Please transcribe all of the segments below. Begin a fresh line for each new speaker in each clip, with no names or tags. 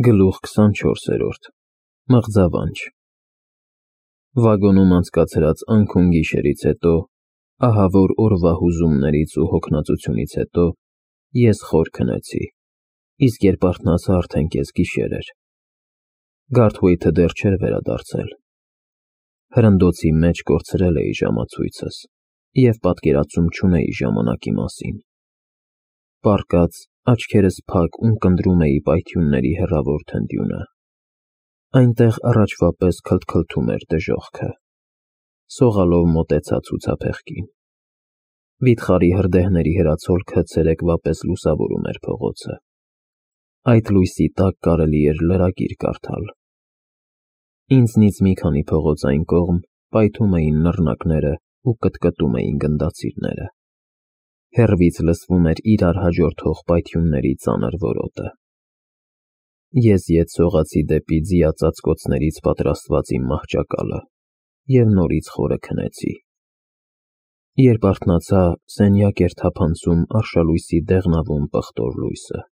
Գլուխ 24 Մղձավանջ Վագոնում անցկացրած անքուն գիշերից հետո, ահավոր օրվա հուզումներից ու հոգնածությունից հետո ես խոր քնեցի, իսկ երբ արթնացա արդեն կեսգիշեր էր։ Գարթուեյթը դեռ չէր վերադարձել։ Հրնդոցի մեջ կորցրել էի ժամացույցս և պատկերացում չունեի ժամանակի մասին։ Պառկած, աչքերս փակ ունկնդրում էի պայթյունների հեռավոր թնդյունը։ Այնտեղ առաջվա պես քլթքլթում էր դժոխքը։ Սողալով մոտեցա ցուցափեղկին։ Վիթխարի հրդեհների հրացոլքը ցերեկվա պես լուսավորում էր փողոցը։ Այդ լույսի տակ կարելի էր լրագիր կարդալ։ Ինձնից մի քանի փողոց այն կողմ պայթում էին նռնակները ու կտկտում էին գնդացիրները։ Հեռվից լսվում էր իրար հաջորդող պայթյունների ծանր որոտը։ Ես ետ սողացի դեպի ձիածածկոցներից պատրաստված իմ մահճակալը և նորից խորը քնեցի։ Երբ արթնացա, սենյակ էր թափանցում արշալույսի դեղնավուն պղտոր լույսը։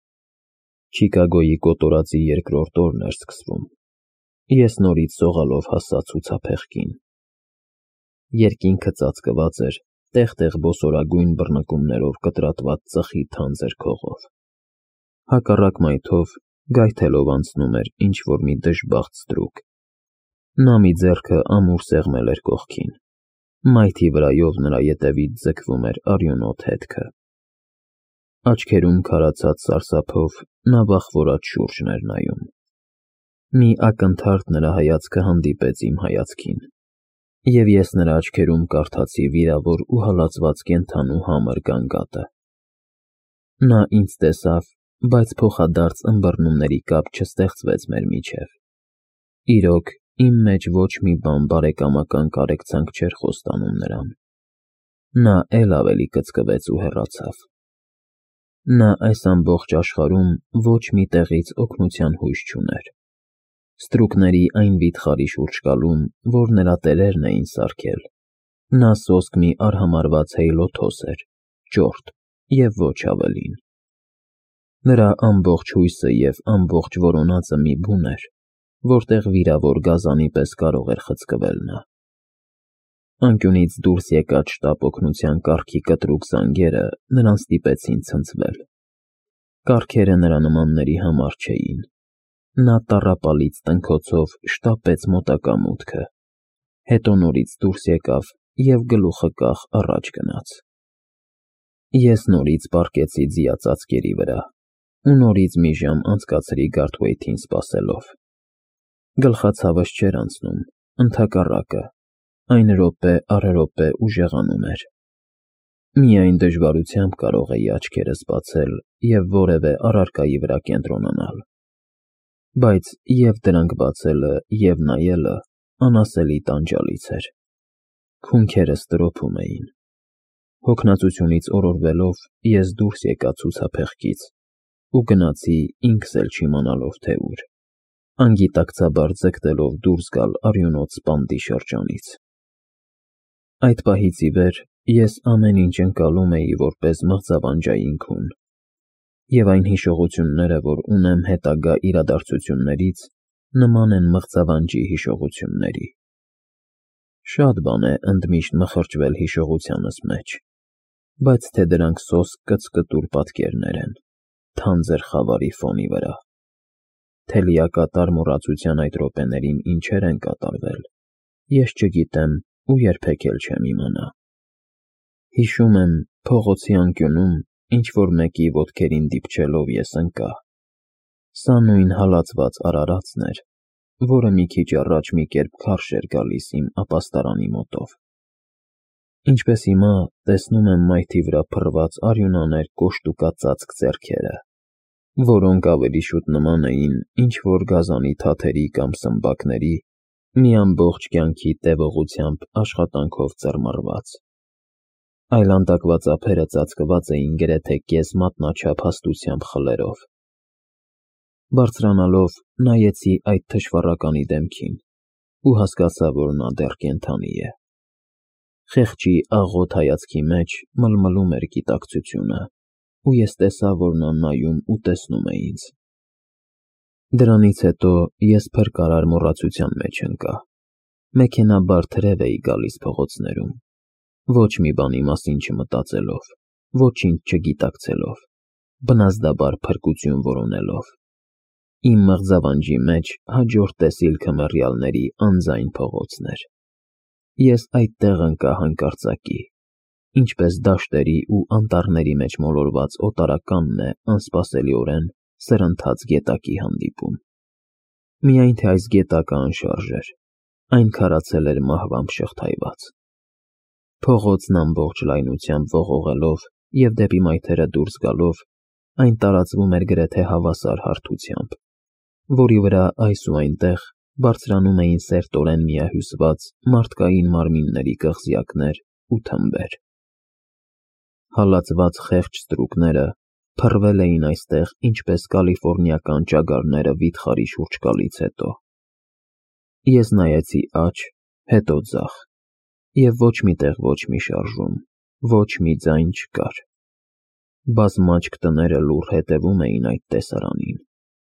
Չիկագոյի կոտորածի երկրորդ օրն էր սկսվում։ Ես նորից սողալով հասա ցուցափեղկին։ Երկինքը ծածկված էր տեղ-տեղ բոսորագույն բռնկումներով կտրատված ծխի թանձր քողով։ Հակառակ մայթով գայթելով անցնում էր ինչ-որ մի դժբախտ ստրուկ։ Նա մի ձեռքը ամուր սեղմել էր կողքին։ Մայթի վրայով նրա ետևից ձգվում էր արյունոտ հետքը։ Աչքերում քարացած սարսափով նա վախվորած շուրջն էր նայում։ Մի ակնթարթ նրա հայացքը հանդիպեց իմ հայացքին, և ես նրա աչքերում կարդացի վիրավոր ու հալածված կենդանու համր գանգատը։ Նա ինձ տեսավ, բայց փոխադարձ ըմբռնումների կապ չստեղծվեց մեր միջև։ Իրոք, իմ մեջ ոչ մի բան բարեկամական կարեկցանք չէր խոստանում նրան։ Նա էլ ավելի կծկվեց ու հեռացավ։ Նա այս ամբողջ աշխարհում ոչ մի տեղից օգնության հույս չուներ։ Ստրուկների այն վիթխարի շուրջկալում, որ նրա տերերն էին սարքել, նա սոսկ մի արհամարհված հեյլոթոս էր, ճորտ և ոչ ավելին։ Նրա ամբողջ հույսը և ամբողջ որոնածը մի բուն էր, որտեղ վիրավոր գազանի պես կարող էր խցկվել նա։ Անկյունից դուրս եկած շտապ օգնության կառքի կտրուկ զանգերը նրան ստիպեցին ցնցվել։ Կառքերը նրա նմանների համար չէին։ Նա տառապալից տնքոցով շտապեց մոտակա մուտքը, հետո նորից դուրս եկավ և գլուխը կախ առաջ գնաց։ Ես նորից պառկեցի ձիածածկերի վրա ու նորից մի ժամ անցկացրի Գարթուեյթին սպասելով։ Գլխացավս չէր անցնում, ընդհակառակը, այն րոպե առ րոպե ուժեղանում էր։ Միայն դժվարությամբ կարող էի աչքերս բացել և որևէ առարկայի վրա կենտրոնանալ։ Բայց և դրանք բացելը, և նայելը անասելի տանջալից էր։ Քունքերս տրոփում էին։ Հոգնածությունից օրորվելով ես դուրս եկա ցուցափեղկից ու գնացի ինքս էլ չիմանալով թե ուր, անգիտակցաբար ձգտելով դուրս գալ արյունոտ սպանդի շրջանից։ Այդ պահից ի վեր ես ամեն ինչ ընկալում էի որպես մղձավանջային քուն, և այն հիշողությունները, որ ունեմ հետագա իրադարձություններից, նման են մղձավանջի հիշողությունների։ Շատ բան է ընդմիշտ մխրճվել հիշողությանս մեջ, բայց թե դրանք սոսկ կծկտուր պատկերներ են, թանձր խավարի ֆոնի վրա, թե լիակատար մոռացության այդ րոպեներին ինչեր են կատարվել, ես չգիտեմ ու երբեք էլ չեմ իմանա։ Հիշում եմ, փողոցի անկյունում ինչ-որ մեկի ոտքերին դիպչելով ես ընկա։ Սա նույն հալածված արարածն էր, որը մի քիչ առաջ մի կերպ քարշ էր գալիս իմ ապաստարանի մոտով։ Ինչպես հիմա տեսնում եմ մայթի վրա փռված արյունաներ կոշտուկածածկ ձեռքերը, որոնք ավելի շուտ նման էին ինչ-որ գազանի թաթերի կամ սմբակների, մի ամբողջ կյանքի տևողությամբ աշխատանքով ծռմռված։ Այլանդակված ափերը ծածկված էին գրեթե կես մատնաչափ հաստությամբ խլերով։ Բարձրանալով նայեցի այդ թշվառականի դեմքին ու հասկացա, որ նա դեռ կենդանի է։ Խեղճի աղոտ հայացքի մեջ մլմլում էր գիտակցությունը, ու ես տեսա, որ նա նայում ու տեսնում է ինձ։ Դրանից հետո ես փրկարար մոռացության մեջ ընկա։ Մեքենաբար թրև էի գալիս փողոցներում, ոչ մի բանի մասին չմտածելով, ոչինչ չգիտակցելով, բնազդաբար փրկություն որոնելով։ Իմ մղձավանջի մեջ հաջորդ տեսիլքը մեռյալների անձայն փողոցն էր։ Ես այդտեղ ընկա հանկարծակի, ինչպես դաշտերի ու անտառների մեջ մոլորված օտարականն է անսպասելիորեն սրընթաց գետակի հանդիպում։ Միայն թե այս գետակը անշարժ էր, այն քարացել էր մահվամբ շղթայված։ Փողոցն ամբողջ լայնությամբ ողողելով և դեպի մայթերը դուրս գալով, այն տարածվում էր գրեթե հավասար հարթությամբ, որի վրա այս ու այնտեղ բարձրանում էին սերտորեն միահյուսված մարդկային մարմինների կղզյակներ ու թմբեր։ Հալածված խեղճ ստրուկները փռվել էին այստեղ ինչպես կալիֆոռնիական ճագարները վիթխարի շուրջ գալուց հետո։ Ես նայեցի աջ, հետո ձախ, և ոչ մի տեղ ոչ մի շարժում, ոչ մի ձայն չկար։ Բազմաճք տները լուռ հետևում էին այդ տեսարանին։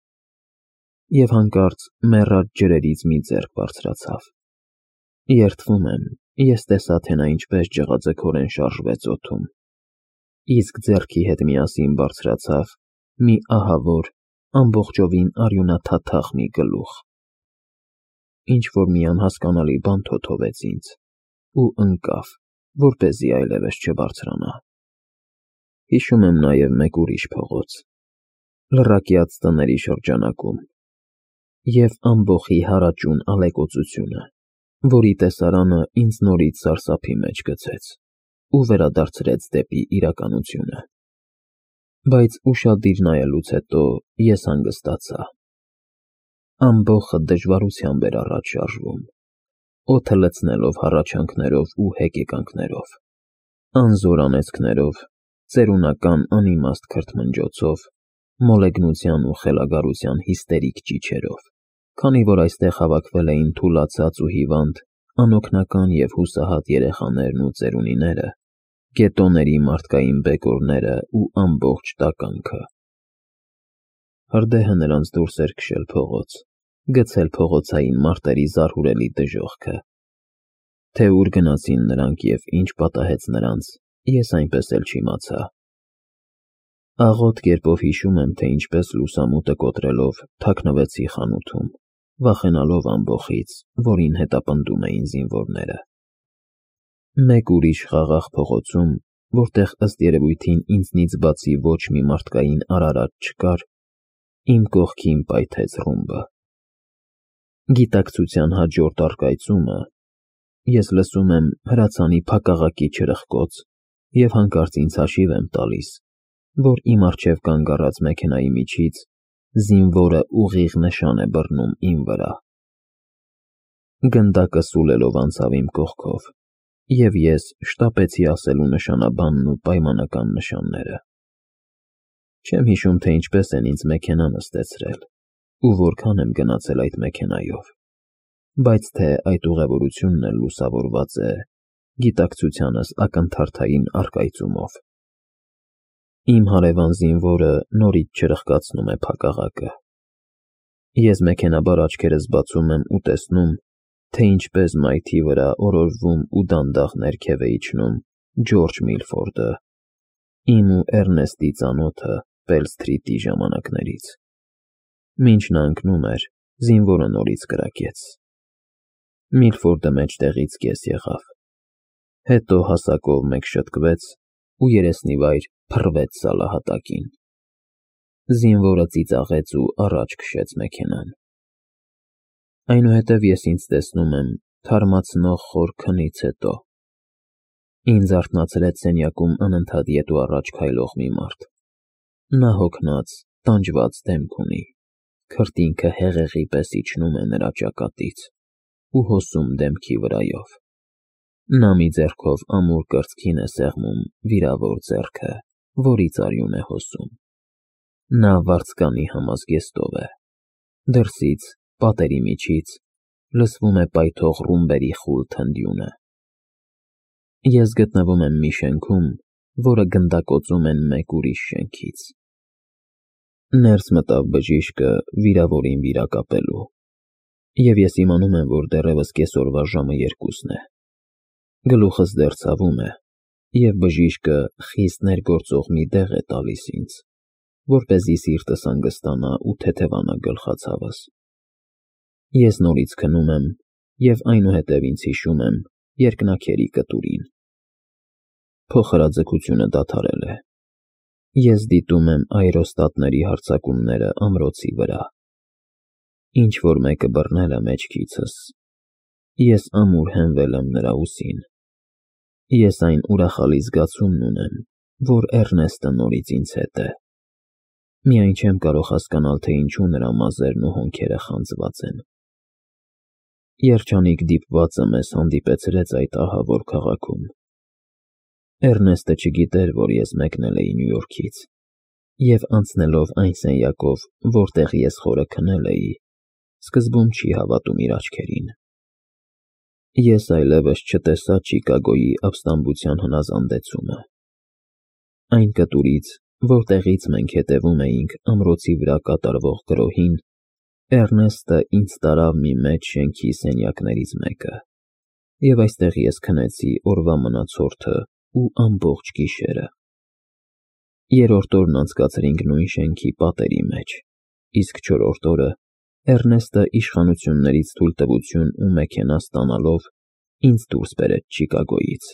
Եվ հանկարծ մեռած ջրերից մի ձեռք բարձրացավ։ Երդվում եմ, ես տեսա, թե նա ինչպես ջղաձգորեն շարժվեց օդում, իսկ ձեռքի հետ միասին բարձրացավ մի ահավոր, ամբողջովին արյունաթաթախ մի գլուխ։ Ինչ-որ մի անհասկանալի բան թոթվեց ինձ ու ընկավ, որպեսզի այլևս չբարձրանա։ Հիշում եմ նաև մեկ ուրիշ փողոց, լռակյաց տների շրջանակում, և ամբոխի հարաճուն ալեկոծությունը, որի տեսարանը ինձ նորից սարսափի մեջ գցեց ու վերադարձրեց դեպի իրականությունը։ Բայց ուշադիր նայելուց հետո ես հանգստացա։ Ամբոխը դժվարությամբ էր առաջ շարժվում, օդը լցնելով հառաչանքներով ու հեկեկանքներով, անզոր անեծքներով, ծերունական անիմաստ քրթմնջոցով, մոլեգնության ու խելագարության հիստերիկ ճիչերով, քանի որ այստեղ հավաքվել էին թուլացած ու հիվանդ, անօգնական և հուսահատ երեխաներն ու ծերունիները, գետոների մարդկային բեկորները ու ամբողջ տականքը։ Հրդեհը նրանց դուրս էր քշել փողոց, գցել փողոցային մարտերի զարհուրելի դժոխքը։ Թե ուր գնացին նրանք և ինչ պատահեց նրանց, ես այնպես էլ չիմացա։ Աղոտ կերպով հիշում եմ, թե ինչպես լուսամուտը կոտրելով թաքնվեցի խանութում, վախենալով ամբոխից, որին հետապնդում էին զինվորները։ Մեկ ուրիշ խաղաղ փողոցում, որտեղ ըստ երևույթին ինձնից բացի ոչ մի մարդկային արարած չկար, իմ կողքին պայթեց ռումբը։ Գիտակցության հաջորդ առկայծումը ես լսում եմ հրացանի փակաղակի չրխկոց և հանկարծ ինձ հաշիվ եմ տալիս, որ իմ առջև կանգ առած մեքենայի միջից զինվորը ուղիղ նշան է բռնում իմ վրա։ Գնդակը սուլելով անցավ իմ կողքով, և ես շտապեցի ասելու նշանաբանն ու պայմանական նշանները։ Չեմ հիշում, թե ինչպես են ինձ մեքենա նստեցրել ու որքան եմ գնացել այդ մեքենայով, բայց թե այդ ուղևորությունն էլ լուսավորված է գիտակցությանս ակնթարթային առկայծումով։ Իմ հարևան զինվորը նորից չրխկացնում է փակաղակը։ Ես մեքենաբար աչքերս բացում եմ ու տեսնում, թե ինչպես մայթի վրա օրորվում ու դանդաղ ներքև է իջնում Ջորջ Միլֆորդը, իմ ու Էռնեստի ծանոթը Պել-սթրիթի ժամանակներից։ Մինչ նա ընկնում էր, զինվորը նորից կրակեց։ Միլֆորդը մեջտեղից կես եղավ, հետո հասակով մեկ շտկվեց ու երեսնիվայր փռվեց սալահատակին։ Զինվորը ծիծաղեց ու առաջ քշեց մեքենան։ Այնուհետև ես ինձ տեսնում եմ թարմացնող խոր քնից հետո։ Ինձ արթնացրեց սենյակում անընդհատ ետ ու առաջ քայլող մի մարդ։ Նա հոգնած, տանջված դեմք ունի, քրտինքը հեղեղի պես իջնում է նրա ճակատից ու հոսում դեմքի վրայով։ Նա մի ձեռքով ամուր կրծքին է սեղմում վիրավոր ձեռքը, որից արյուն է հոսում։ Նա վարձկանի համազգեստով է։ Դրսից, պատերի միջից, լսվում է պայթող ռումբերի խուլ թնդյունը։ Ես գտնվում եմ մի շենքում, որը գնդակոծում են մեկ ուրիշ շենքից։ Ներս մտավ բժիշկը վիրավորին վիրակապելու, և ես իմանում եմ, որ դեռևս կեսօրվա ժամը 2-ն է։ Գլուխս դեռ ցավում է, և բժիշկը խիստ ներգործող մի դեղ է տալիս ինձ, որպեսզի սիրտս հանգստանա ու թեթևանա գլխացավս։ Ես նորից քնում եմ և այնուհետև ինձ հիշում եմ երկնաքերի կտուրին։ Փոխհրաձգությունը դադարել է։ Ես դիտում եմ աերոստատների հարձակումները ամրոցի վրա։ Ինչ-որ մեկը բռնել է մեջքիցս։ Ես ամուր հենվել եմ նրա ուսին։ Ես այն ուրախալի զգացումն ունեմ, որ Էռնեստը նորից ինձ հետ է։ Միայն չեմ կարող հասկանալ, թե ինչու նրա մազերն ու հոնքերը խանձված են։ Երջանիկ դիպվածը մեզ հանդիպեցրեց այդ ահավոր քաղաքում։ Էռնեստը չգիտեր, որ ես մեկնել էի Նյու Յորքից, և անցնելով այն սենյակով, որտեղ ես խորը քնել էի, սկզբում չի հավատում իր աչքերին։ Ես այլևս չտեսա Չիկագոյի ապստամբության հնազանդեցումը։ Այն կտուրից, որտեղից մենք հետևում էինք ամրոցի վրա կատարվող գրոհին, Էռնեստը ինձ տարավ մի մեծ շենքի սենյակներից մեկը, և այստեղ ես քնեցի օրվա մնացորդը ու ամբողջ գիշերը։ Երրորդ օրն անցկացրինք նույն շենքի պատերի մեջ, իսկ չորրորդ օրը Էռնեստը իշխանություններից թույլտվություն ու մեքենա ստանալով ինձ դուրս բերեց Չիկագոյից։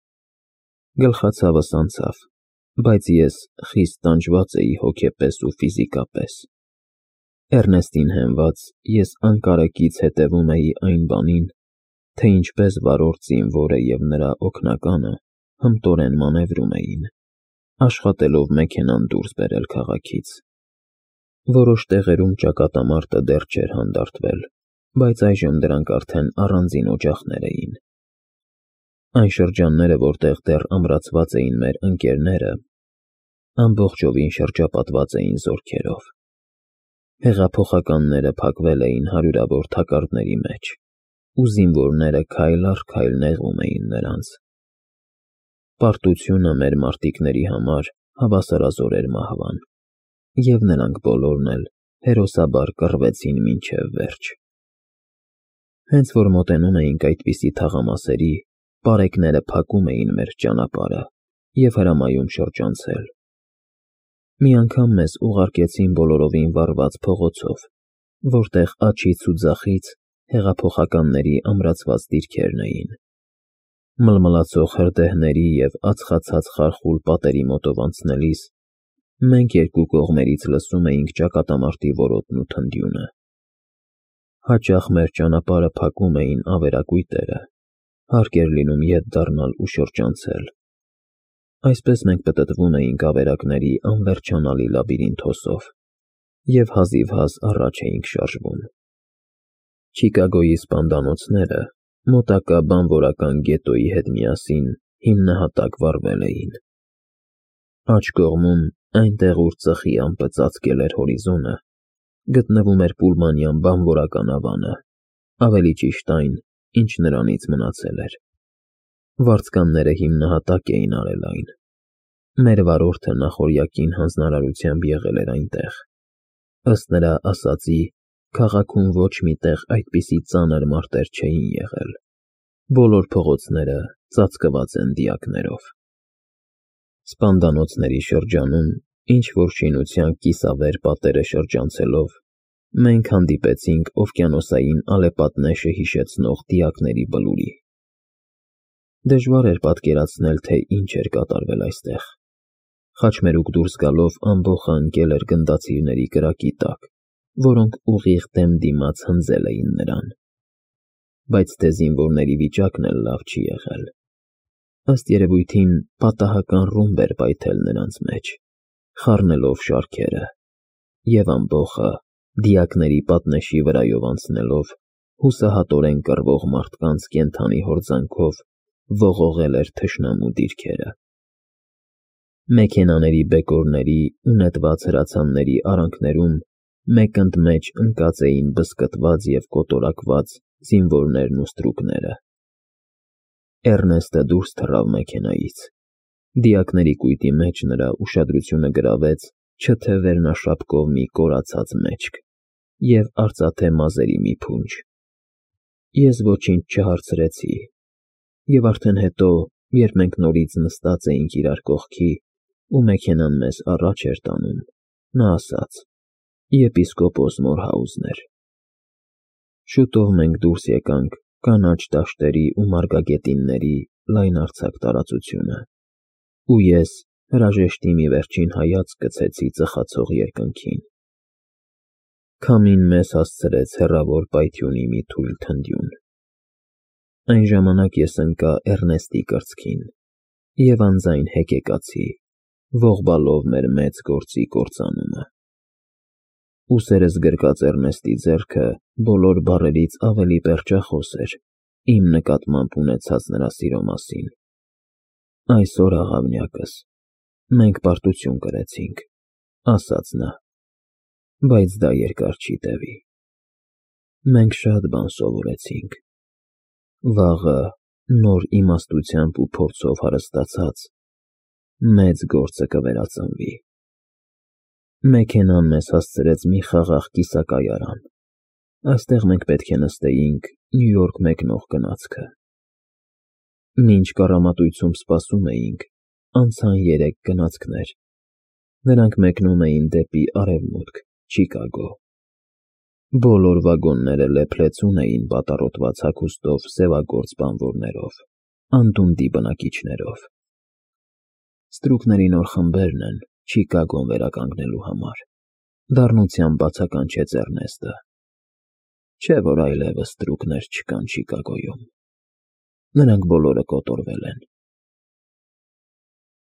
Գլխացավս անցավ, բայց ես խիստ տանջված էի հոգեպես ու ֆիզիկապես։ Էռնեստին հենված ես անկարեկից հետևում էի այն բանին, թե ինչպես վարորդ զինվորը և նրա օգնականը հմտորեն մանևրում էին, աշխատելով մեքենան դուրս բերել քաղաքից։ Որոշ տեղերում ճակատամարտը դեռ չէր հանդարտվել, բայց այժմ դրանք արդեն առանձին օջախներ էին։ Այն շրջանները, որտեղ դեռ ամրացված էին մեր ընկերները, ամբողջովին շրջապատված էին զորքերով։ Հեղափոխականները փակվել էին հարյուրավոր թակարդների մեջ, ու զինվորները քայլ առ քայլ նեղում էին նրանց։ Պարտությունը մեր մարտիկների համար հավասարազոր էր մահվան, և նրանք բոլորն էլ հերոսաբար կռվեցին մինչև վերջ։ Հենց որ մոտենում էինք այդպիսի թաղամասերի, պարեկները փակում էին մեր ճանապարհը և հրամայում շրջանցել։ Մի անգամ մեզ ուղարկեցին բոլորովին վառված փողոցով, որտեղ աջից ու ձախից հեղափոխականների ամրացված դիրքերն էին։ Մլմլացող հրդեհների և ածխացած խարխուլ պատերի մոտով անցնելիս մենք երկու կողմերից լսում էինք ճակատամարտի որոտն ու թնդյունը։ Հաճախ մեր ճանապարհը փակում էին ավերակույտերը, հարկ էր լինում ետ դառնալ ու շրջանցել։ Այսպես մենք պտտվում էինք ավերակների անվերջանալի լաբիրինթոսով և հազիվհազ առաջ էինք շարժվում։ Չիկագոյի սպանդանոցները մոտակա բանվորական գետոյի հետ միասին հիմնահատակ վառվել էին։ Աջ կողմում, այնտեղ, ուր ծխի ամպը ծածկել էր հորիզոնը, գտնվում էր Պուլմանյան բանվորական ավանը, ավելի ճիշտ այն, ինչ նրանից մնացել էր։ Վարձկանները հիմնահատակ էին արել այն։ Մեր վարորդը նախօրյակին հանձնարարությամբ եղել էր այնտեղ։ Ըստ նրա ասածի, քաղաքում ոչ մի տեղ այդպիսի ծանր մարտեր չէին եղել։ Բոլոր փողոցները ծածկված են դիակներով։ Սպանդանոցների շրջանում, ինչ-որ շինության կիսավեր պատերը շրջանցելով, մենք հանդիպեցինք օվկիանոսային ալեպատնեշը հիշեցնող դիակների բլուրի։ Դժվար էր պատկերացնել, թե ինչ էր կատարվել այստեղ։ Խաչմերուկ դուրս գալով ամբոխը ընկել էր գնդացիրների կրակի տակ, որոնք ուղիղ դեմ դիմաց հնձել էին նրան։ Բայց թե զինվորների վիճակն էլ լավ չի եղել։ Ըստ երևույթին, պատահական ռումբ էր պայթել նրանց մեջ, խառնելով շարքերը, և ամբոխը, դիակների պատնեշի վրայով անցնելով, հուսահատորեն կռվող մարդկանց կենդանի հորձանքով ողողել էր թշնամու դիրքերը։ Մեքենաների բեկորների ու նետված հրացանների արանքներում մեկընդմեջ ընկած էին բզկտված և կոտորակված զինվորներն ու ստրուկները։ Էռնեստը դուրս թռավ մեքենայից։ Դիակների կույտի մեջ նրա ուշադրությունը գրավեց չթե վերնաշապկով մի կորացած մեջք և արծաթե մազերի մի փունջ։ Ես ոչինչ չհարցրեցի, և արդեն հետո, երբ մենք նորից նստած էինք իրար կողքի ու մեքենան մեզ առաջ էր տանում, նա ասաց. «Եպիսկոպոս Մորհաուզներ»։ Շուտով մենք դուրս եկանք կանաչ դաշտերի ու մարգագետինների լայնարձակ տարածությունը, ու ես հրաժեշտի մի վերջին հայացք գցեցի ծխացող երկնքին։ Քամին մեզ հասցրեց հեռավոր պայթյունի մի թույլ թնդյուն։ Այն ժամանակ ես ընկա Էռնեստի կրծքին և անձայն հեկեկացի, ողբալով մեր մեծ գործի կործանումը։ Ուսերս գրկած Էռնեստի ձեռքը բոլոր բառերից ավելի պերճախոս էր իմ նկատմամբ ունեցած նրա սիրո մասին։ «Այսօր, աղավնյակս, մենք պարտություն կրեցինք», ասաց նա, «բայց դա երկար չի տևի։ Մենք շատ բան սովորեցինք։ Վաղը, նոր իմաստությամբ ու փորձով հարստացած, մեծ գործը կվերածնվի»։ Մեքենան մեզ հասցրեց մի խաղաղ կիսակայարան։ Այստեղ մենք պետք է նստեինք Նյու Յորք մեկնող գնացքը։ Մինչ կառամատույցում սպասում էինք, անցան 3 գնացքներ։ Նրանք մեկնում էին դեպի արևմուտք, Չիկագո։ Բոլոր վագոնները լեփլեցուն էին պատառոտված հագուստով սևագործ բանվորներով, անդունդի բնակիչներով։ Ստրուկների նոր խմբերն են Չիկագոն վերականգնելու համար, դառնությամբ բացականչեց Էռնեստը։ Չէ՞ որ այլևս ստրուկներ չկան Չիկագոյում։ Նրանք բոլորը կոտորվել են։